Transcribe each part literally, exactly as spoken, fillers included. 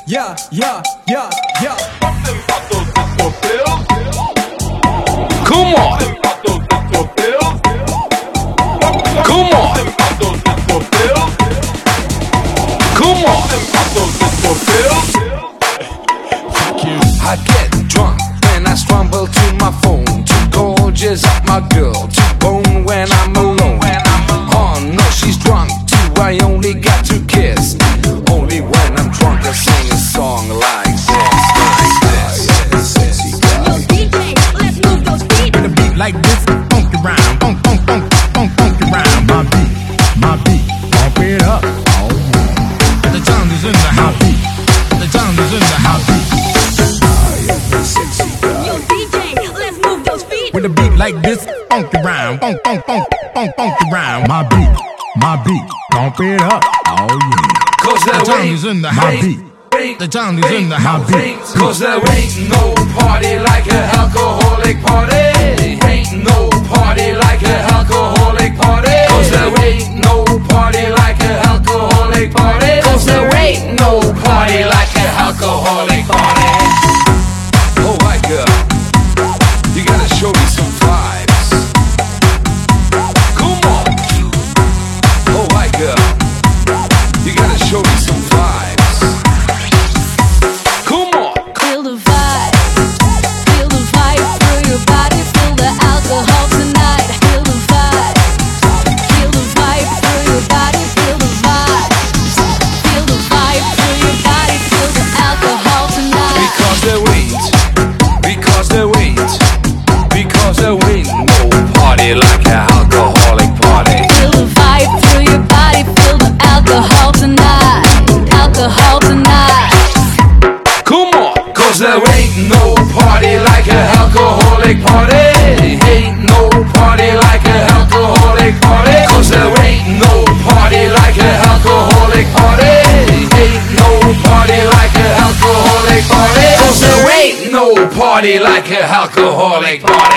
yeah, yeah, yeah, yeah. Come on. Come on. Come on. I get drunk when I stumble to my phone. Too gorgeous up my girl, too bone when I'm alone. Oh no, she's drunk too, I only got to kiss. Only when I'm drunk I sing a song like this, like this. Yo, D J, let's move those feet. With a beat like this, funk around, funk, funk, funk, funk, funk around. My beat, my beat, pump it up. Oh, the sound is in the house. The sound is in the house. Yo, D J, let's move those feet. With a beat like this, funk around, funk, funk, funk, funk, funk around. My beat, my beat, pump it up. Oh yeah. Cause The there sound ain't, is in the ain't, house. ain't, The sound is in the house. Cause there ain't no party like an alcoholic party. Ain't no party like an alcoholic party. Cause there ain't no party like an alcoholic party. Cause there ain't no party like an alcoholic party. Oh my girl, you gotta show me some vibes. Come on. Oh my girl, you gotta show me some vibes. Come on. Feel the vibe, feel the vibe through your body. Feel the alcohol tonight. Feel the vibe, feel the vibe through your body. Feel the vibe, feel the vibe through your body. Feel the alcohol tonight. Because there ain't, because there ain't, because there ain't no party like an alcoholic party. Feel the vibe through your body. Feel the alcohol tonight. Alcohol tonight. Come on. Cause there ain't no party like an alcoholic party. Ain't no party like an alcoholic party. Cause there ain't no party like an alcoholic party. Ain't no party like an alcoholic party. Cause there ain't no party like an alcoholic party.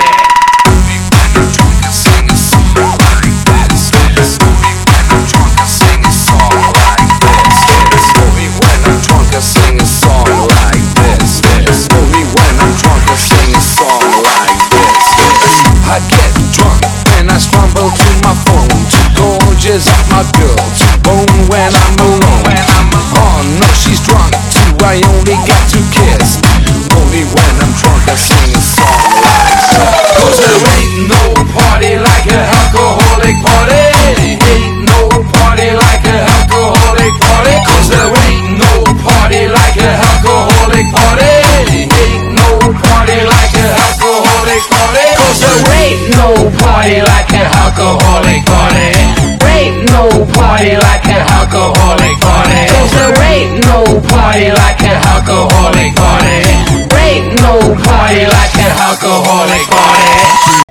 I get drunk when I stumble to my phone. Too gorgeous up my girl, too bone when I'm alone. Oh no, she's drunk too, I only got to kiss. Only when I'm drunk I sing a song like this. Cause there ain't no party like an alcoholic party. Ain't no party like an alcoholic party. Cause there ain't no party like an alcoholic party. Ain't no party like an alcoholic party. Cause there ain't no party like an alcoholic party. Ain't no party like an alcoholic party. Cause there ain't no party like an alcoholic party. Ain't no party like an alcoholic party.